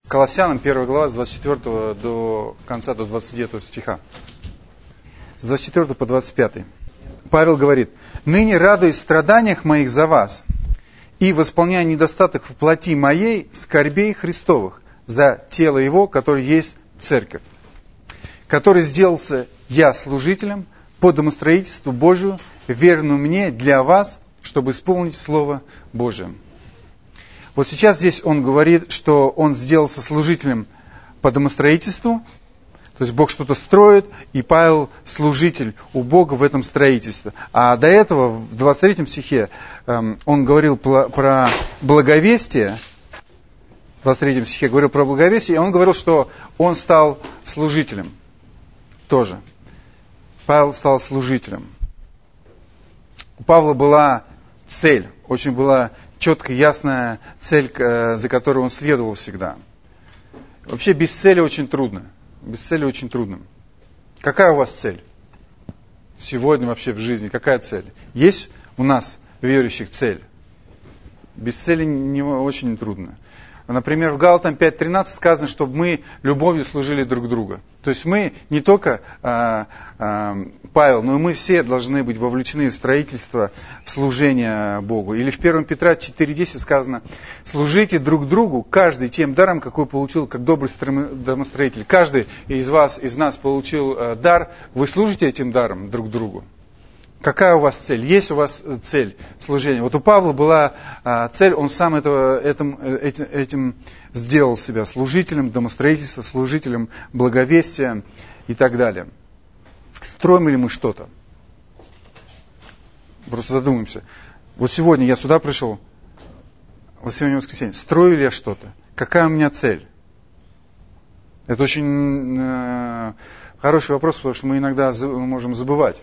Колоссянам 1 глава с 24 до конца, до 29 стиха. С 24 по 25. Павел говорит: «Ныне радуюсь в страданиях моих за вас, и восполняя недостаток в плоти моей скорбей Христовых за тело Его, которое есть Церковь, который сделался я служителем по домостроительству Божию, верну мне для вас, чтобы исполнить Слово Божие». Вот сейчас здесь он говорит, что он сделался служителем по домостроительству, то есть Бог что-то строит, и Павел служитель у Бога в этом строительстве. А до этого, в 23 стихе, он говорил про благовестие, в 23 стихе говорил про благовестие, и он говорил, что он стал служителем тоже. Павел стал служителем. У Павла была цель, очень была четкая, ясная цель, за которой он следовал всегда. Вообще без цели очень трудно. Без цели очень трудно. Какая у вас цель? Сегодня вообще в жизни какая цель? Есть у нас, верующих, цель? Без цели не очень трудно. Например, в Галатам 5:13 сказано, чтобы мы любовью служили друг другу. То есть мы не только Павел, но и мы все должны быть вовлечены в строительство служения Богу. Или в 1 Петра 4:10 сказано: служите друг другу, каждый тем даром, какой получил, как добрый домостроитель. Каждый из вас, из нас получил дар, вы служите этим даром друг другу. Какая у вас цель? Есть у вас цель служения? Вот у Павла была цель, он сам этим сделал себя служителем домостроительства, служителем благовестия и так далее. Строим ли мы что-то? Просто задумаемся. Вот сегодня я сюда пришел, вот сегодня воскресенье, строю ли я что-то? Какая у меня цель? Это очень хороший вопрос, потому что мы иногда можем забывать.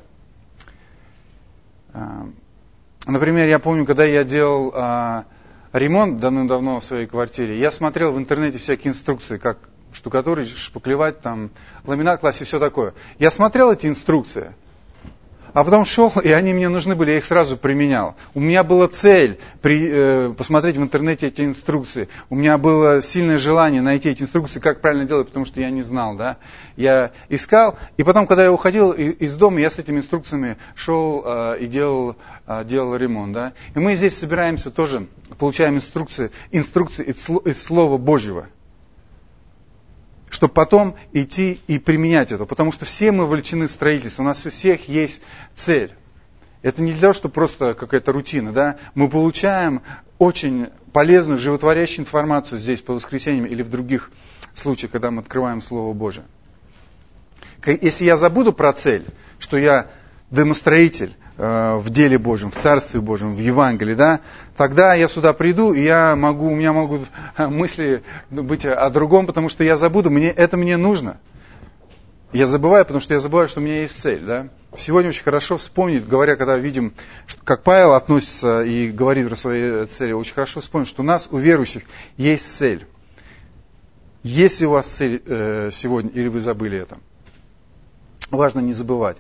Например, я помню, когда я делал ремонт давным-давно в своей квартире, я смотрел в интернете всякие инструкции, как штукатурить, шпаклевать, там, ламинат класть и все такое. Я смотрел эти инструкции, а потом шел, и они мне нужны были, я их сразу применял. У меня была цель посмотреть в интернете эти инструкции. У меня было сильное желание найти эти инструкции, как правильно делать, потому что я не знал. Да? Я искал, и потом, когда я уходил из дома, я с этими инструкциями шел и делал ремонт. Да? И мы здесь собираемся тоже, получаем инструкции из Слова Божьего, чтобы потом идти и применять это. Потому что все мы вовлечены в строительство, у нас у всех есть цель. Это не для того, чтобы просто какая-то рутина. Да? Мы получаем очень полезную, животворящую информацию здесь по воскресеньям или в других случаях, когда мы открываем Слово Божие. Если я забуду про цель, что я домостроитель в деле Божьем, в Царстве Божьем, в Евангелии, да, тогда я сюда приду, и у меня могут мысли быть о другом, потому что я забуду, это мне нужно. Я забываю, потому что я забываю, что у меня есть цель. Да? Сегодня очень хорошо вспомнить, когда видим, как Павел относится и говорит про свои цели, очень хорошо вспомнить, что у нас, у верующих, есть цель. Есть ли у вас цель сегодня, или вы забыли это? Важно не забывать.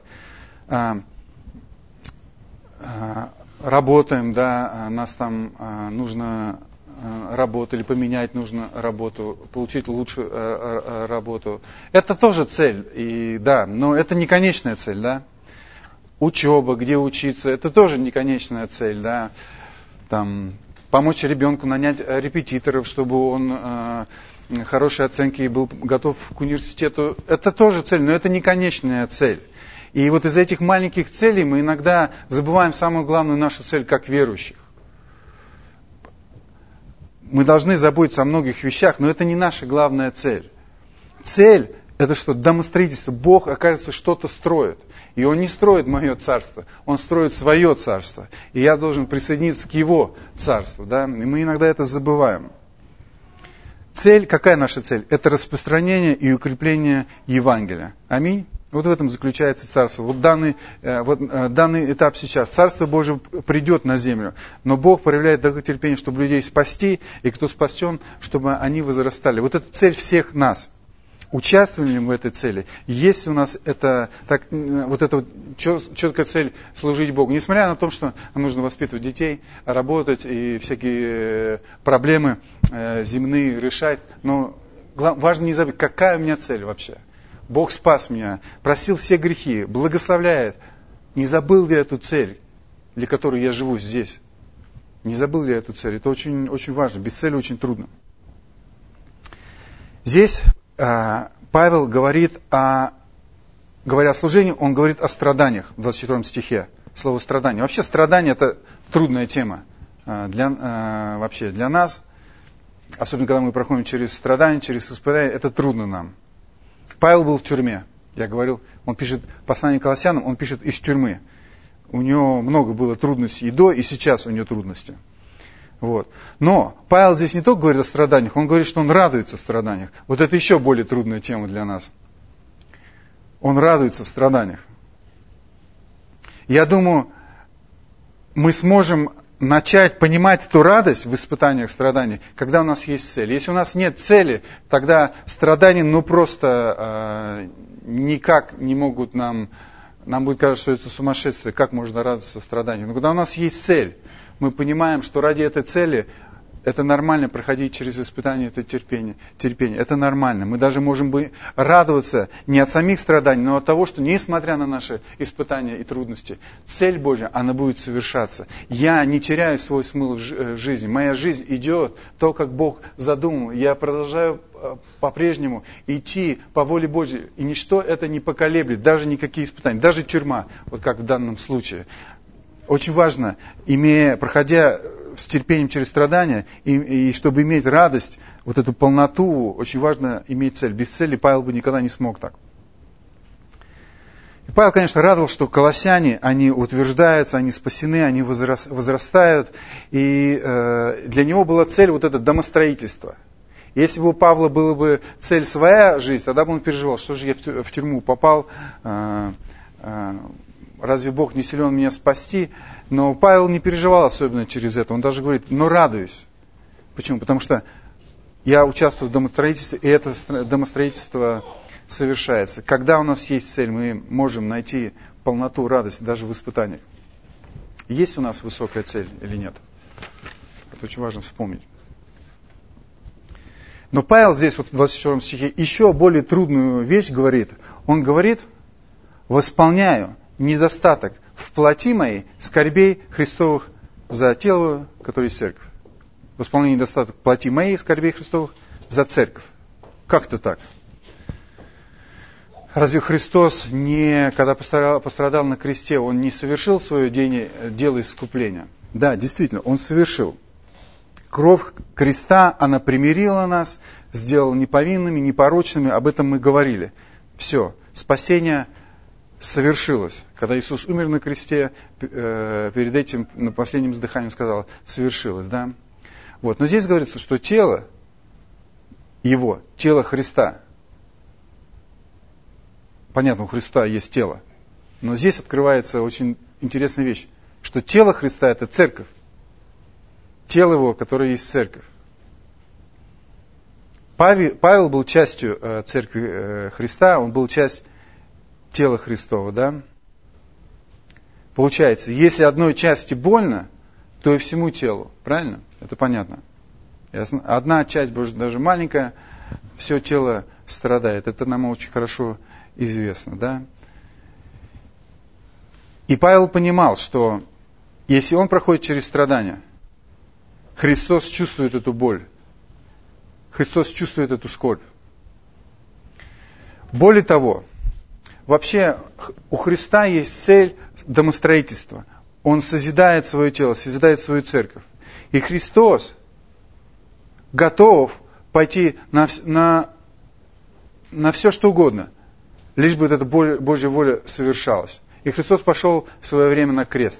Работаем, да, нас там нужно работу или поменять нужно работу, получить лучшую работу. Это тоже цель, и да, но это не конечная цель, да. Учеба, где учиться, это тоже не конечная цель, да. Там, помочь ребенку нанять репетиторов, чтобы он хорошие оценки и был готов к университету. Это тоже цель, но это не конечная цель. И вот из этих маленьких целей мы иногда забываем самую главную нашу цель как верующих. Мы должны заботиться о многих вещах, но это не наша главная цель. Цель – это что? Домостроительство. Бог, оказывается, что-то строит. И Он не строит мое царство, Он строит свое царство. И я должен присоединиться к Его царству. Да? И мы иногда это забываем. Цель, какая наша цель? Это распространение и укрепление Евангелия. Аминь. Вот в этом заключается Царство. Вот данный этап сейчас. Царство Божие придет на землю, но Бог проявляет долготерпение, чтобы людей спасти, и кто спасен, чтобы они возрастали. Вот это цель всех нас. Участвуем ли мы в этой цели? Есть у нас эта четкая цель служить Богу? Несмотря на то, что нужно воспитывать детей, работать и всякие проблемы земные решать, но важно не забыть, какая у меня цель вообще. Бог спас меня, простил все грехи, благословляет. Не забыл ли я эту цель, для которой я живу здесь? Не забыл ли я эту цель? Это очень, очень важно. Без цели очень трудно. Здесь Павел говорит говоря о служении, он говорит о страданиях в 24 стихе. Слово «страдание». Вообще страдание – это трудная тема вообще для нас. Особенно, когда мы проходим через страдания, через испытания, это трудно нам. Павел был в тюрьме. Я говорил, он пишет послание к Колоссянам, он пишет из тюрьмы. У него много было трудностей и до, и сейчас у него трудности. Вот. Но Павел здесь не только говорит о страданиях, он говорит, что он радуется в страданиях. Вот это еще более трудная тема для нас. Он радуется в страданиях. Я думаю, мы сможем начать понимать эту радость в испытаниях, страданиях, когда у нас есть цель. Если у нас нет цели, тогда страдания просто никак не могут нам будет казаться, что это сумасшествие, как можно радоваться в страданиях. Но когда у нас есть цель, мы понимаем, что ради этой цели это нормально проходить через испытания, это терпение. Это нормально. Мы даже можем радоваться не от самих страданий, но от того, что несмотря на наши испытания и трудности, цель Божья, она будет совершаться. Я не теряю свой смысл в жизни. Моя жизнь идет то, как Бог задумал. Я продолжаю по-прежнему идти по воле Божьей. И ничто это не поколеблет, даже никакие испытания, даже тюрьма, вот как в данном случае. Очень важно, проходя с терпением через страдания, и чтобы иметь радость, вот эту полноту, очень важно иметь цель. Без цели Павел бы никогда не смог так. И Павел, конечно, радовал, что колоссяне, они утверждаются, они спасены, они возрастают. И для него была цель вот это домостроительство. Если бы у Павла была бы цель своя жизнь, тогда бы он переживал, что же я в тюрьму попал, разве Бог не силен меня спасти? Но Павел не переживал особенно через это. Он даже говорит, но радуюсь. Почему? Потому что я участвую в домостроительстве, и это домостроительство совершается. Когда у нас есть цель, мы можем найти полноту радости даже в испытаниях. Есть у нас высокая цель или нет? Это очень важно вспомнить. Но Павел здесь, вот в 24 стихе, еще более трудную вещь говорит. Он говорит, восполняю недостаток в плоти моей скорбей Христовых за тело, которое есть церковь. Восполняю недостаток в плоти моей скорбей Христовых за церковь. Как это так? Разве Христос, когда пострадал на кресте, Он не совершил свое дело искупления? Да, действительно, Он совершил. Кровь креста, она примирила нас, сделала неповинными, непорочными, об этом мы говорили. Все, спасение совершилось. Когда Иисус умер на кресте, перед этим, на последнем вздыхании, Он сказал, совершилось, да? Вот. Но здесь говорится, что тело Его, тело Христа, понятно, у Христа есть тело, но здесь открывается очень интересная вещь, что тело Христа – это церковь. Тело Его, которое есть церковь. Павел был частью церкви Христа, он был часть тела Христова, да? Получается, если одной части больно, то и всему телу, правильно? Это понятно. Одна часть, даже маленькая, все тело страдает. Это нам очень хорошо известно, да? И Павел понимал, что если он проходит через страдания, Христос чувствует эту боль. Христос чувствует эту скорбь. Более того, вообще у Христа есть цель домостроительства. Он созидает свое тело, созидает свою церковь. И Христос готов пойти на все, что угодно, лишь бы эта Божья воля совершалась. И Христос пошел в свое время на крест.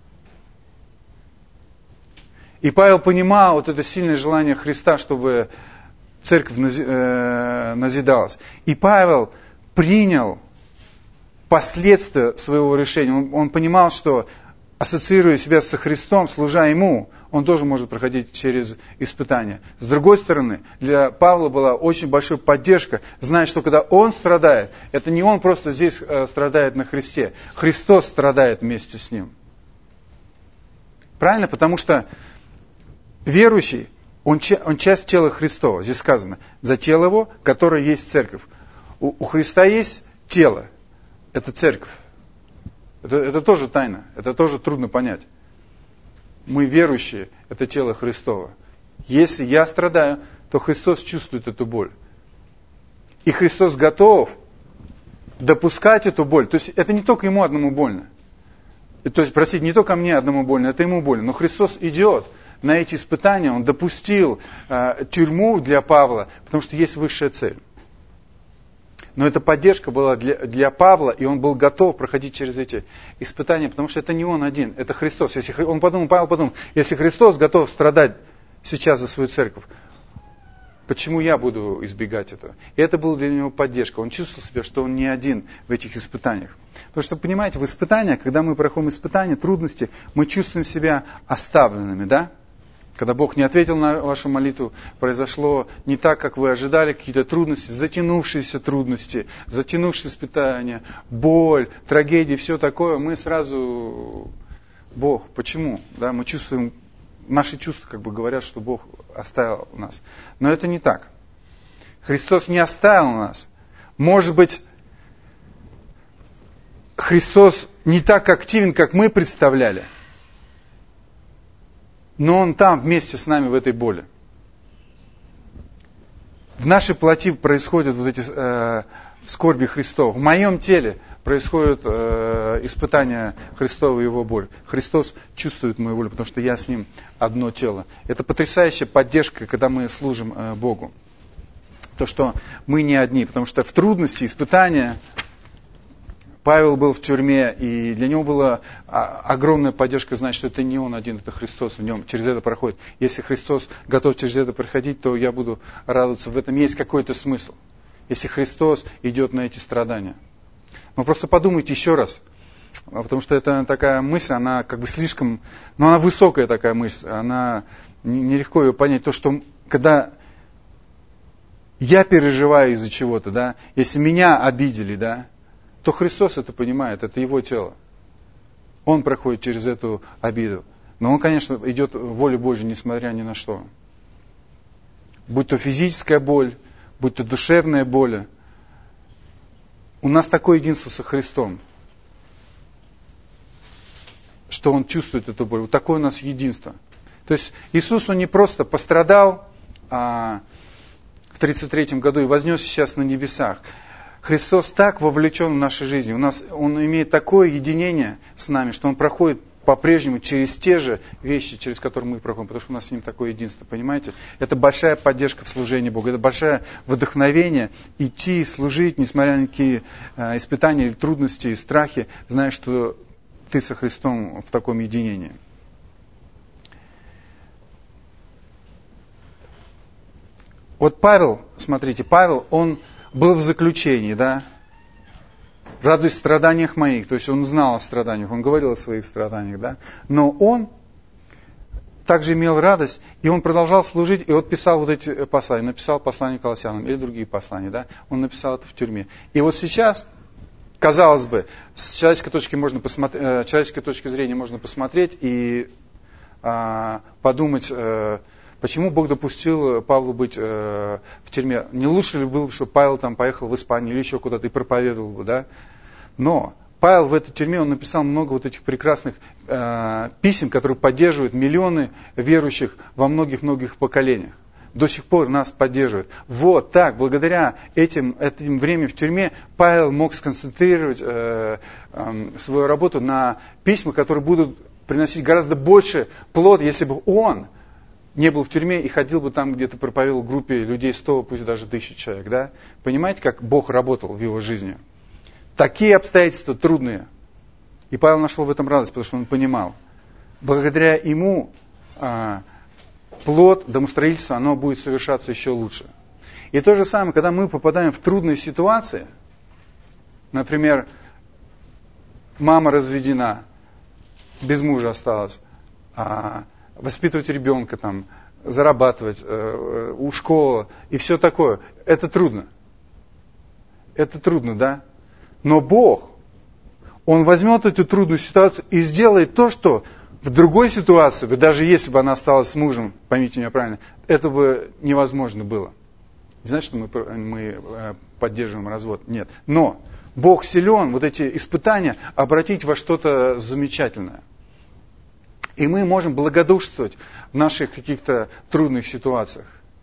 И Павел понимал вот это сильное желание Христа, чтобы церковь назидалась. И Павел принял последствия своего решения. Он понимал, что, ассоциируя себя со Христом, служа Ему, он тоже может проходить через испытания. С другой стороны, для Павла была очень большая поддержка, зная, что когда он страдает, это не он просто здесь страдает на Христе, Христос страдает вместе с ним. Правильно? Потому что верующий, Он часть тела Христова. Здесь сказано, за тело Его, которое есть церковь. У Христа есть тело. Это церковь. Это тоже тайна. Это тоже трудно понять. Мы верующие, это тело Христово. Если я страдаю, то Христос чувствует эту боль. И Христос готов допускать эту боль. То есть это не только Ему одному больно. То есть, простите, не только мне одному больно, это Ему больно. Но Христос идет на эти испытания, Он допустил тюрьму для Павла, потому что есть высшая цель. Но эта поддержка была для Павла, и он был готов проходить через эти испытания, потому что это не он один, это Христос. Павел подумал, если Христос готов страдать сейчас за свою церковь, почему я буду избегать этого? И это была для него поддержка. Он чувствовал себя, что он не один в этих испытаниях. Потому что, понимаете, в испытаниях, когда мы проходим испытания, трудности, мы чувствуем себя оставленными, да? Когда Бог не ответил на вашу молитву, произошло не так, как вы ожидали, какие-то трудности, затянувшиеся трудности, затянувшиеся испытания, боль, трагедии, все такое, мы сразу, Бог, почему? Да, мы чувствуем, наши чувства как бы говорят, что Бог оставил нас. Но это не так. Христос не оставил нас. Может быть, Христос не так активен, как мы представляли. Но Он там вместе с нами в этой боли. В нашей плоти происходят вот эти скорби Христова. В моем теле происходит испытание Христова и Его боль. Христос чувствует мою боль, потому что я с Ним одно тело. Это потрясающая поддержка, когда мы служим Богу. То, что мы не одни, потому что в трудности, испытания, Павел был в тюрьме, и для него была огромная поддержка знать, что это не он один, это Христос в нем, через это проходит. Если Христос готов через это проходить, то я буду радоваться. В этом есть какой-то смысл. Если Христос идет на эти страдания. Но просто подумайте еще раз, потому что это такая мысль, она как бы слишком, но она высокая такая мысль, она нелегко ее понять. То, что когда я переживаю из-за чего-то, да, если меня обидели, да, то Христос это понимает, это Его тело. Он проходит через эту обиду. Но Он, конечно, идет в воле Божьей, несмотря ни на что. Будь то физическая боль, будь то душевная боль. У нас такое единство со Христом, что Он чувствует эту боль. Вот такое у нас единство. То есть Иисус, Он не просто пострадал в 1933 году и вознесся сейчас на небесах. Христос так вовлечен в нашей жизни. Он имеет такое единение с нами, что Он проходит по-прежнему через те же вещи, через которые мы проходим, потому что у нас с Ним такое единство, понимаете? Это большая поддержка в служении Богу, это большое вдохновение идти, служить, несмотря на какие испытания или трудности, страхи, зная, что ты со Христом в таком единении. Вот Павел, смотрите, он был в заключении, да? Радуюсь в страданиях моих. То есть он знал о страданиях, он говорил о своих страданиях, да? Но он также имел радость, и он продолжал служить, и вот писал вот эти послания. Написал послание Колоссянам или другие послания, да? Он написал это в тюрьме. И вот сейчас, казалось бы, с человеческой точки зрения можно посмотреть и подумать, почему Бог допустил Павлу быть в тюрьме? Не лучше ли было бы, чтобы Павел там поехал в Испанию или еще куда-то и проповедовал бы, да? Но Павел в этой тюрьме, он написал много вот этих прекрасных писем, которые поддерживают миллионы верующих во многих-многих поколениях. До сих пор нас поддерживают. Вот так, благодаря этим времени в тюрьме, Павел мог сконцентрировать свою работу на письмах, которые будут приносить гораздо больше плод, если бы он не был в тюрьме и ходил бы там, где-то проповедовал группе людей 100, пусть даже 1000 человек. Да? Понимаете, как Бог работал в его жизни? Такие обстоятельства трудные. И Павел нашел в этом радость, потому что он понимал. Благодаря ему плод домостроительства, оно будет совершаться еще лучше. И то же самое, когда мы попадаем в трудные ситуации, например, мама разведена, без мужа осталась, воспитывать ребенка, там, зарабатывать, у школы и все такое. Это трудно. Это трудно, да? Но Бог, Он возьмет эту трудную ситуацию и сделает то, что В другой ситуации, даже если бы она осталась с мужем, поймите меня правильно, это бы невозможно было. Не значит, что мы поддерживаем развод. Нет. Но Бог силен вот эти испытания обратить во что-то замечательное. И мы можем благодушствовать в наших каких-то трудных ситуациях.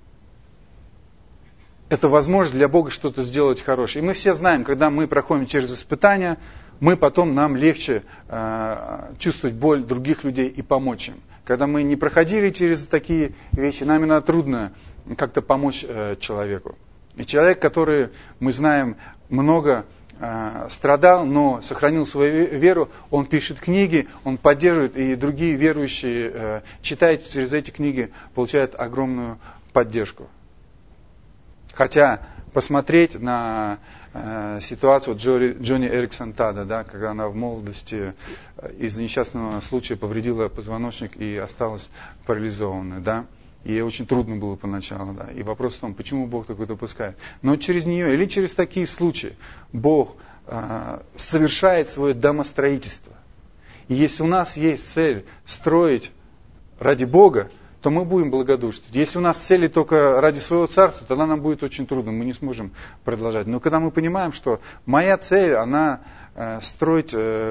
Это возможность для Бога что-то сделать хорошее. И мы все знаем, когда мы проходим через испытания, нам легче чувствовать боль других людей и помочь им. Когда мы не проходили через такие вещи, нам иногда трудно как-то помочь человеку. И человек, который, мы знаем, много страдал, но сохранил свою веру, он пишет книги, он поддерживает, и другие верующие, читая через эти книги, получают огромную поддержку. Хотя посмотреть на ситуацию Джони Эриксон Тада, когда она в молодости из-за несчастного случая повредила позвоночник и осталась парализованной, и ей очень трудно было поначалу, И вопрос в том, почему Бог такое допускает. Но через нее или через такие случаи Бог совершает свое домостроительство. И если у нас есть цель строить ради Бога, то мы будем благодушствовать. Если у нас цели только ради своего царства, тогда нам будет очень трудно, мы не сможем продолжать. Но когда мы понимаем, что моя цель, она строить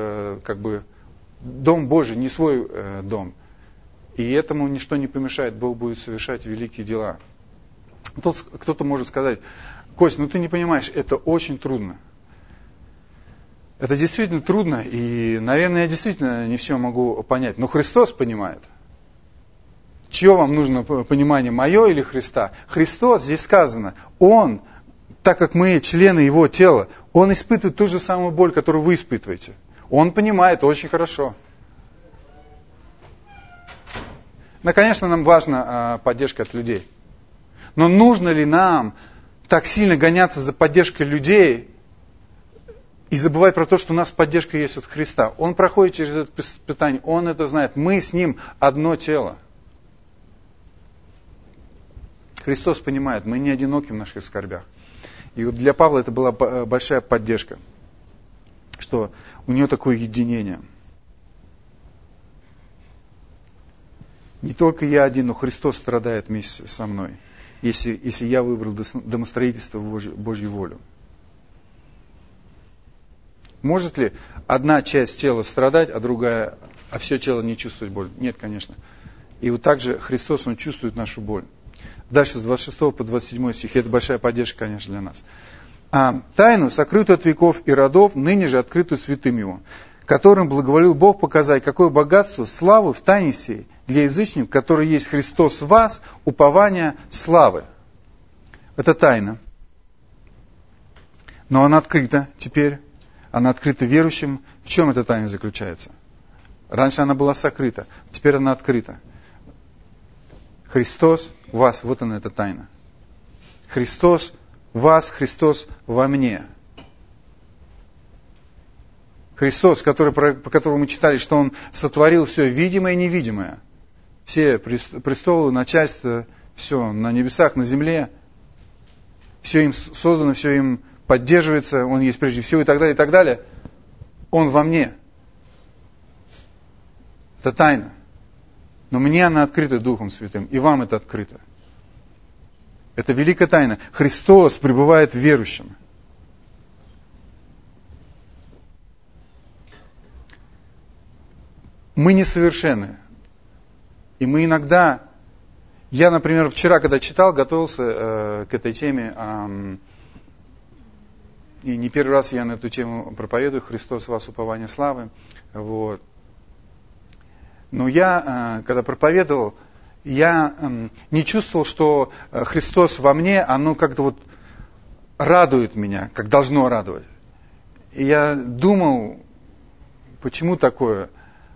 дом Божий, не свой дом, и этому ничто не помешает, Бог будет совершать великие дела. Тут кто-то может сказать: Кость, ты не понимаешь, это очень трудно. Это действительно трудно, и, наверное, я действительно не все могу понять. Но Христос понимает. Чье вам нужно понимание, мое или Христа? Христос, здесь сказано, Он, так как мы члены Его тела, Он испытывает ту же самую боль, которую вы испытываете. Он понимает очень хорошо. Но, конечно, нам важна поддержка от людей. Но нужно ли нам так сильно гоняться за поддержкой людей и забывать про то, что у нас поддержка есть от Христа? Он проходит через это испытание, Он это знает. Мы с Ним одно тело. Христос понимает, мы не одиноки в наших скорбях. И вот для Павла это была большая поддержка, что у него такое единение. Не только я один, но Христос страдает вместе со мной, если я выбрал домостроительство в Божью волю. Может ли одна часть тела страдать, а все тело не чувствовать боль? Нет, конечно. И вот так же Христос, Он чувствует нашу боль. Дальше с 26 по 27 стих, это большая поддержка, конечно, для нас. Тайну, сокрытую от веков и родов, ныне же открытую святым Его, которым благоволил Бог показать, какое богатство славы в тайне сей для язычников, который есть Христос в вас, упование славы. Это тайна. Но она открыта теперь, она открыта верующим. В чем эта тайна заключается? Раньше она была сокрыта, теперь она открыта. Христос в вас, вот она эта тайна. Христос в вас, Христос во мне. Христос, про которого мы читали, что Он сотворил все видимое и невидимое. Все престолы, начальство, все на небесах, на земле. Все им создано, все им поддерживается, Он есть прежде всего и так далее, и так далее. Он во мне. Это тайна. Но мне она открыта Духом Святым, и вам это открыто. Это великая тайна. Христос пребывает в верующем. Мы несовершенны. И мы иногда... Я, например, вчера, когда читал, готовился к этой теме, и не первый раз я на эту тему проповедую, «Христос в вас, упование славы». Вот. Но я, когда проповедовал, я не чувствовал, что Христос во мне, оно как-то радует меня, как должно радовать. И я думал, почему такое?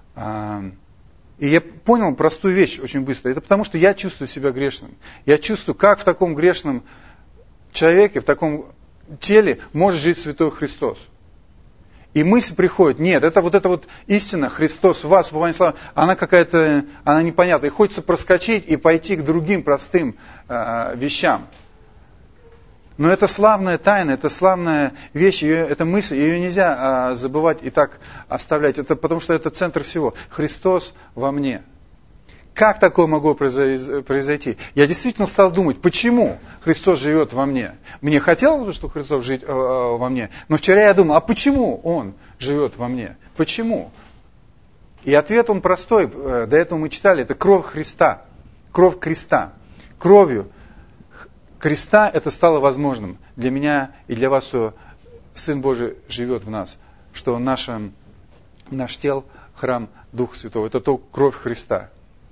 И я понял простую вещь очень быстро. Это потому, что я чувствую себя грешным. Я чувствую, как в таком грешном человеке, в таком теле может жить Святой Христос. И мысль приходит, нет, это истина, Христос в вас, упование славы, она какая-то, она непонятная. И хочется проскочить и пойти к другим простым вещам. Но это славная тайна, это славная вещь, это мысль, ее нельзя забывать и так оставлять. Это потому что это центр всего. Христос во мне. Как такое могло произойти? Я действительно стал думать, почему Христос живет во мне? Мне хотелось бы, чтобы Христос жил во мне, но вчера я думал, а почему Он живет во мне? Почему? И ответ он простой, до этого мы читали, это кровь Христа, кровь креста. Кровью креста это стало возможным для меня и для вас, что Сын Божий живет в нас, что наш тело, храм Духа Святого, это то кровь Христа.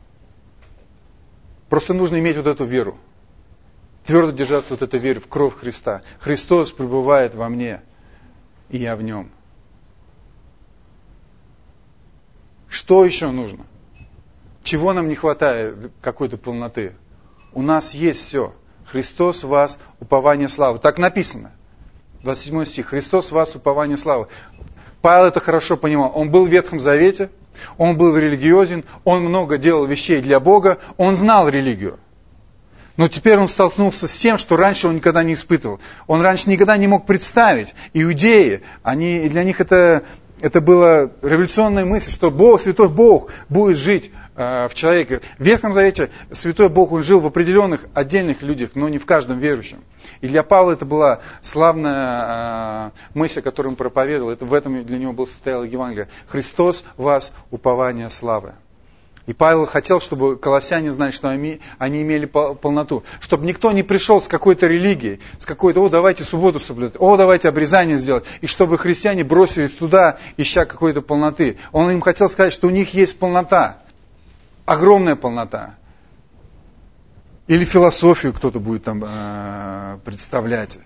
Просто нужно иметь вот эту веру. Твердо держаться вот этой веры в кровь Христа. Христос пребывает во мне, и я в нем. Что еще нужно? Чего нам не хватает какой-то полноты? У нас есть все. Христос в вас, упование славы. Так написано. 27 стих. Христос в вас, упование славы. Павел это хорошо понимал. Он был в Ветхом Завете, он был религиозен, он много делал вещей для Бога, он знал религию. Но теперь он столкнулся с тем, что раньше он никогда не испытывал. Он раньше никогда не мог представить. Иудеи, для них это была революционная мысль, что Бог, Святой Бог будет жить в человеке. В Ветхом Завете Святой Бог, он жил в определенных отдельных людях, но не в каждом верующем. И для Павла это была славная мысль, которую он проповедовал. В этом для него состояло Евангелие. Христос в вас, упование славы. И Павел хотел, чтобы колоссяне знали, что они имели полноту. Чтобы никто не пришел с какой-то религией, с какой-то, давайте субботу соблюдать, давайте обрезание сделать. И чтобы христиане бросились туда, ища какой-то полноты. Он им хотел сказать, что у них есть полнота. Огромная полнота. Или философию кто-то будет там представлять.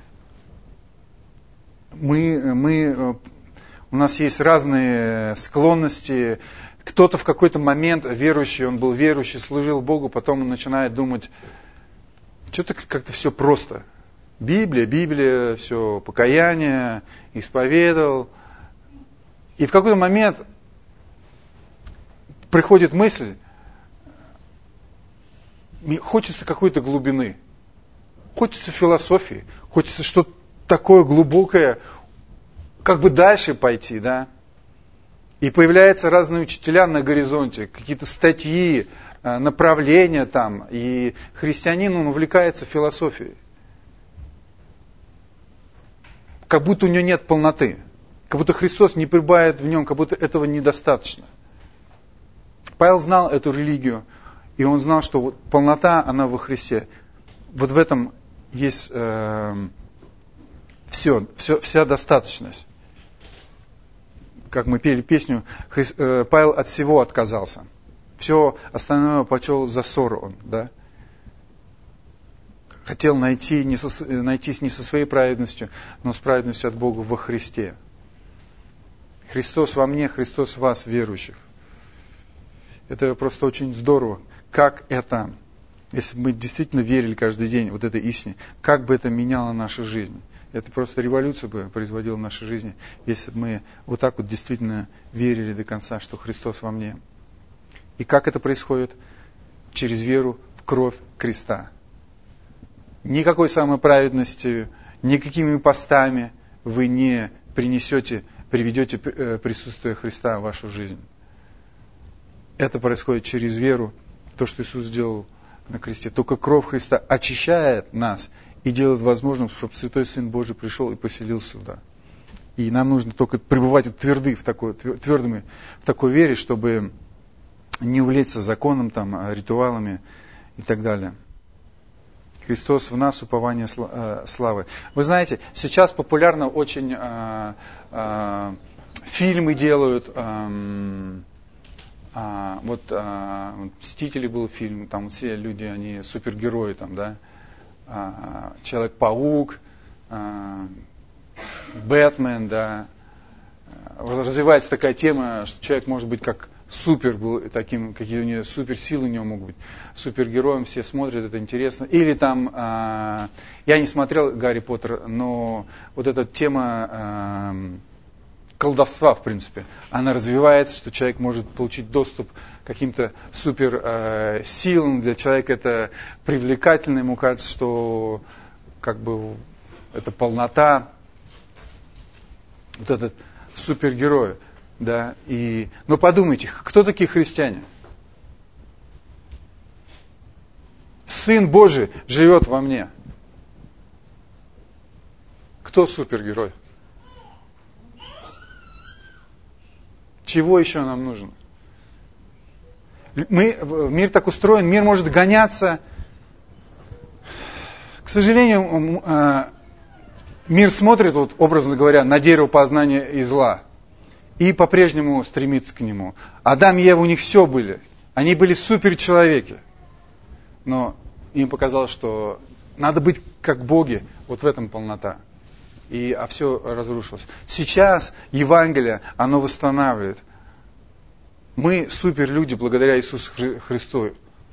У нас есть разные склонности. Кто-то в какой-то момент верующий, он был верующий, служил Богу, потом он начинает думать, что-то как-то все просто. Библия, все, покаяние, исповедовал. И в какой-то момент приходит мысль, хочется какой-то глубины, хочется философии, хочется что-то такое глубокое, как бы дальше пойти, да. И появляются разные учителя на горизонте, какие-то статьи, направления там, и христианин, он увлекается философией. Как будто у него нет полноты, как будто Христос не пребывает в нем, как будто этого недостаточно. Павел знал эту религию, и он знал, что вот полнота, она во Христе. Вот в этом есть вся достаточность. Как мы пели песню, Павел от всего отказался. Все остальное почел за ссору он, да? Хотел найтись не со своей праведностью, но с праведностью от Бога во Христе. Христос во мне, Христос в вас, верующих. Это просто очень здорово. Как это, если бы мы действительно верили каждый день вот этой истине, как бы это меняло нашу жизнь. Это просто революцию бы производило в нашей жизни, если бы мы вот так вот действительно верили до конца, что Христос во мне. И как это происходит? Через веру в кровь креста. Никакой самоправедностью, никакими постами вы не приведете присутствие Христа в вашу жизнь. Это происходит через веру, то, что Иисус сделал на кресте. Только кровь Христа очищает нас и делает возможным, чтобы Святой Сын Божий пришел и поселился сюда. И нам нужно только пребывать твердыми в такой вере, чтобы не увлечься законом, ритуалами и так далее. Христос в нас, упование славы. Вы знаете, сейчас популярно очень фильмы делают. «Мстители» был фильм, там все люди, они супергерои, там, да. Человек-паук, Бэтмен, да. Развивается такая тема, что человек может быть как супер был, таким, какие у него суперсилы у него могут быть. Супергероем все смотрят, это интересно. Или там, я не смотрел «Гарри Поттер», но вот эта тема колдовства, в принципе, она развивается, что человек может получить доступ к каким-то супер силам. Для человека это привлекательно, ему кажется, что как бы эта полнота, вот этот супергерой, да. Но подумайте, кто такие христиане? Сын Божий живет во мне. Кто супергерой? Чего еще нам нужно? Мир так устроен, мир может гоняться. К сожалению, мир смотрит, вот, образно говоря, на дерево познания и зла. И по-прежнему стремится к нему. Адам и Ева, у них все были. Они были суперчеловеки. Но им показалось, что надо быть как боги. Вот в этом полнота. А все разрушилось. Сейчас Евангелие, оно восстанавливает. Мы суперлюди благодаря Иисусу Христу.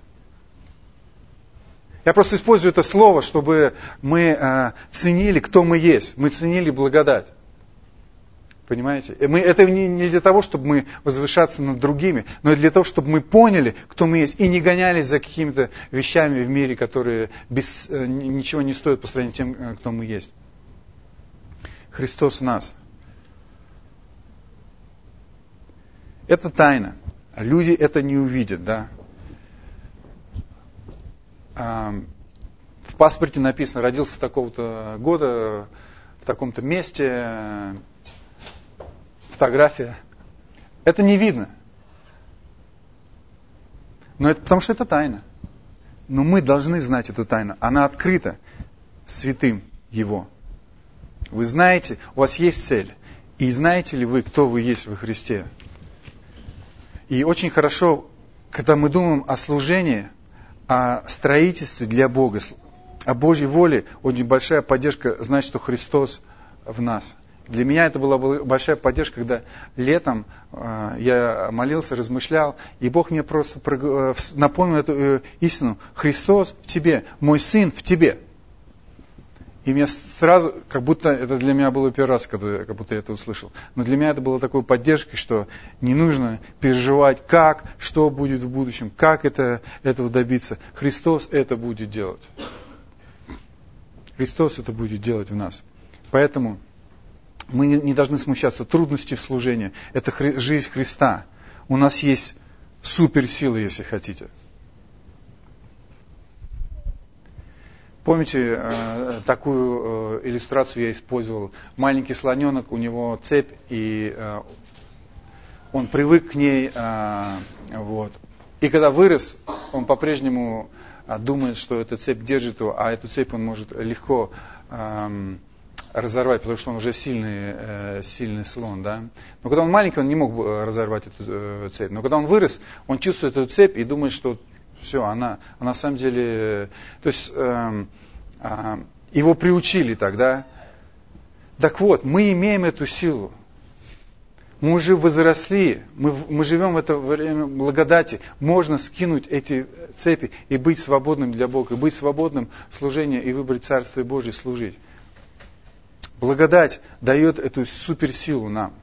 Я просто использую это слово, чтобы мы ценили, кто мы есть. Мы ценили благодать. Понимаете? Это не для того, чтобы мы возвышаться над другими, но и для того, чтобы мы поняли, кто мы есть, и не гонялись за какими-то вещами в мире, которые ничего не стоят по сравнению с тем, кто мы есть. Христос в нас. Это тайна. Люди это не увидят, да? В паспорте написано, родился такого-то года, в таком-то месте, фотография. Это не видно. Но это потому что это тайна. Но мы должны знать эту тайну. Она открыта святым Его. Вы знаете, у вас есть цель. И знаете ли вы, кто вы есть во Христе? И очень хорошо, когда мы думаем о служении, о строительстве для Бога, о Божьей воле, очень большая поддержка знать, что Христос в нас. Для меня это была большая поддержка, когда летом я молился, размышлял, и Бог мне просто напомнил эту истину. Христос в тебе, мой Сын в тебе. И мне сразу, как будто это для меня было первый раз, когда как будто я это услышал. Но для меня это было такой поддержкой, что не нужно переживать, что будет в будущем, как этого добиться. Христос это будет делать. Христос это будет делать в нас. Поэтому мы не должны смущаться трудностей в служении. Это жизнь Христа. У нас есть суперсилы, если хотите. Помните, такую иллюстрацию я использовал? Маленький слоненок, у него цепь, и он привык к ней. Вот. И когда вырос, он по-прежнему думает, что эта цепь держит его, а эту цепь он может легко разорвать, потому что он уже сильный слон. Да? Но когда он маленький, он не мог разорвать эту цепь. Но когда он вырос, он чувствует эту цепь и думает, что все, она на самом деле... То есть его приучили тогда. Так вот, мы имеем эту силу. Мы уже возросли, мы живем в это время благодати. Можно скинуть эти цепи и быть свободным для Бога, и быть свободным в служении, и выбрать Царство Божие служить. Благодать дает эту суперсилу нам.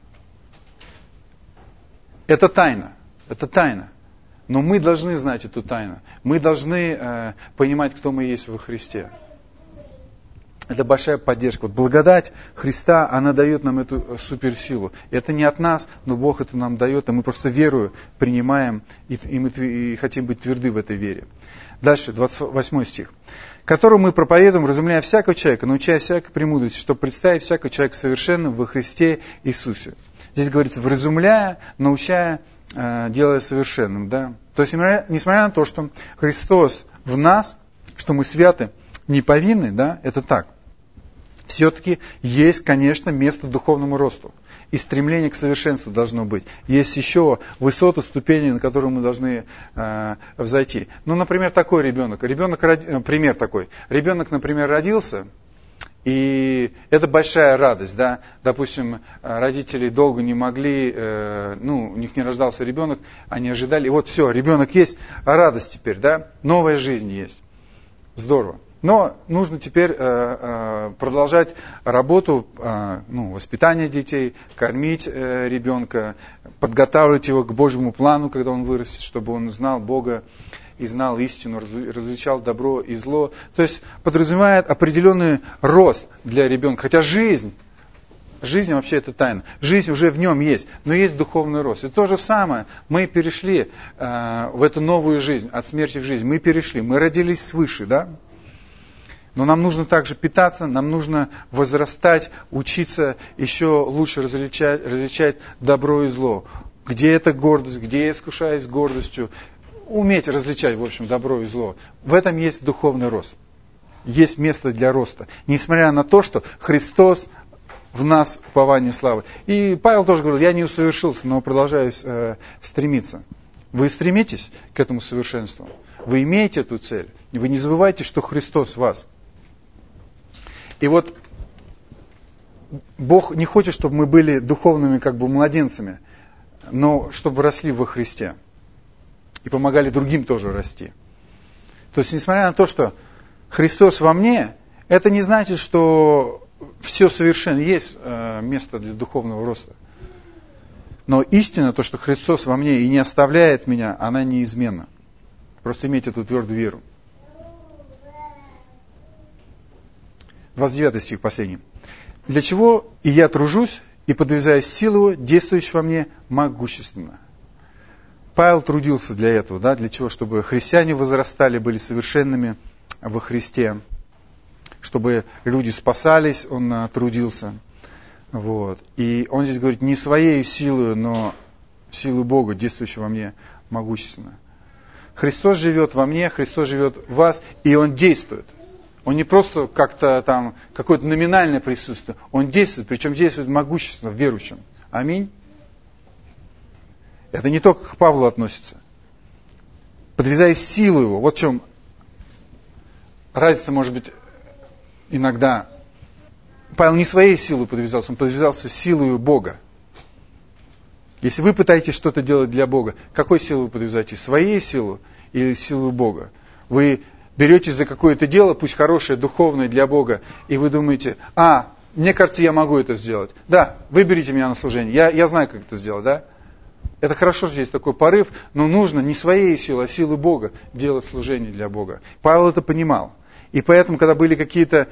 Это тайна. Это тайна. Но мы должны знать эту тайну. Мы должны понимать, кто мы есть во Христе. Это большая поддержка. Вот благодать Христа, она дает нам эту суперсилу. Это не от нас, но Бог это нам дает, и мы просто верою принимаем, и хотим быть тверды в этой вере. Дальше, 28 стих. «Которому мы проповедуем, разумляя всякого человека, научая всякой премудрости, чтобы представить всякого человека совершенным во Христе Иисусе». Здесь говорится, вразумляя, научая, делая совершенным. Да? То есть, несмотря на то, что Христос в нас, что мы святы, не повинны, да, это так. Все-таки есть, конечно, место духовному росту. И стремление к совершенству должно быть. Есть еще высоты, ступени, на которые мы должны взойти. Ну, например, такой ребенок. Пример такой. Ребенок, например, родился, и это большая радость, да. Допустим, родители долго не могли, у них не рождался ребенок, они ожидали, и вот все, ребенок есть, а радость теперь, да, новая жизнь есть. Здорово. Но нужно теперь продолжать работу, воспитание детей, кормить ребенка, подготавливать его к Божьему плану, когда он вырастет, чтобы он знал Бога. и знал истину, различал добро и зло. То есть подразумевает определенный рост для ребенка. Хотя жизнь вообще это тайна. Жизнь уже в нем есть, но есть духовный рост. И то же самое, мы перешли в эту новую жизнь, от смерти в жизнь. Мы перешли, мы родились свыше, да? Но нам нужно также питаться, нам нужно возрастать, учиться еще лучше различать добро и зло. Где это гордость, где я искушаюсь гордостью. Уметь различать, в общем, добро и зло. В этом есть духовный рост. Есть место для роста. Несмотря на то, что Христос в нас упование славы. И Павел тоже говорил, я не усовершился, но продолжаю стремиться. Вы стремитесь к этому совершенству. Вы имеете эту цель. Вы не забывайте, что Христос в вас. И вот Бог не хочет, чтобы мы были духовными младенцами, но чтобы росли во Христе. И помогали другим тоже расти. То есть, несмотря на то, что Христос во мне, это не значит, что все совершенно. Есть место для духовного роста. Но истина, то, что Христос во мне и не оставляет меня, она неизменна. Просто имейте эту твердую веру. 29 стих последний. «Для чего и я тружусь, и подвязаюсь силу, действующую во мне могущественно». Павел трудился для этого, да, для чего? Чтобы христиане возрастали, были совершенными во Христе. Чтобы люди спасались, он трудился. Вот. И он здесь говорит, не своей силой, но силой Бога, действующего во мне могущественно. Христос живет во мне, Христос живет в вас, и Он действует. Он не просто как-то там какое-то номинальное присутствие, Он действует, причем действует могущественно в верующем. Аминь. Это не только к Павлу относится. Подвязаясь силу Его, вот в чем разница может быть иногда. Павел не своей силой подвязался, он подвязался силой Бога. Если вы пытаетесь что-то делать для Бога, какой силой вы подвязаетесь? Своей силой или силой Бога? Вы беретесь за какое-то дело, пусть хорошее, духовное для Бога, и вы думаете, мне кажется, я могу это сделать. Да, выберите меня на служение, я знаю, как это сделать, да? Это хорошо, что есть такой порыв, но нужно не своей силой, а силой Бога делать служение для Бога. Павел это понимал. И поэтому, когда были какие-то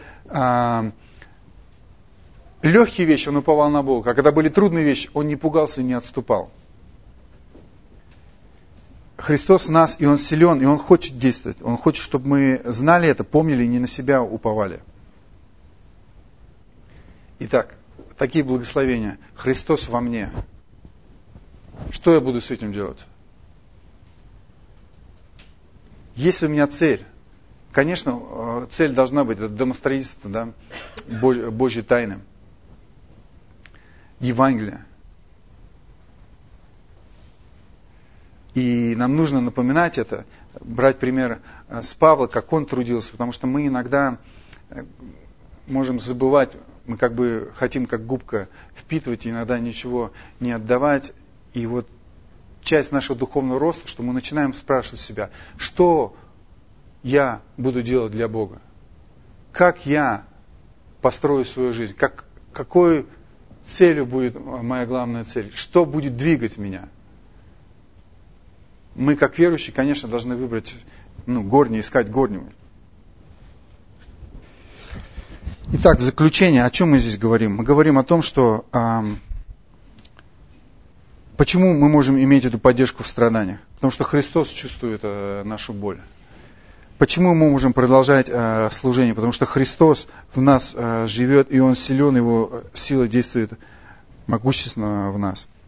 легкие вещи, он уповал на Бога. А когда были трудные вещи, он не пугался и не отступал. Христос в нас, и Он силен, и Он хочет действовать. Он хочет, чтобы мы знали это, помнили и не на себя уповали. Итак, такие благословения. Христос во мне. Что я буду с этим делать? Есть у меня цель. Конечно, цель должна быть, это домостроительство, да, Божьей тайны, Евангелия. И нам нужно напоминать это, брать пример с Павла, как он трудился, потому что мы иногда можем забывать, мы хотим как губка впитывать, и иногда ничего не отдавать. И вот часть нашего духовного роста, что мы начинаем спрашивать себя, что я буду делать для Бога? Как я построю свою жизнь? Какой целью будет моя главная цель? Что будет двигать меня? Мы, как верующие, конечно, должны выбрать горнее, искать горнего. Итак, в заключение, о чем мы здесь говорим? Мы говорим о том, что почему мы можем иметь эту поддержку в страданиях? Потому что Христос чувствует нашу боль. Почему мы можем продолжать служение? Потому что Христос в нас живет, и Он силен, Его сила действует могущественно в нас.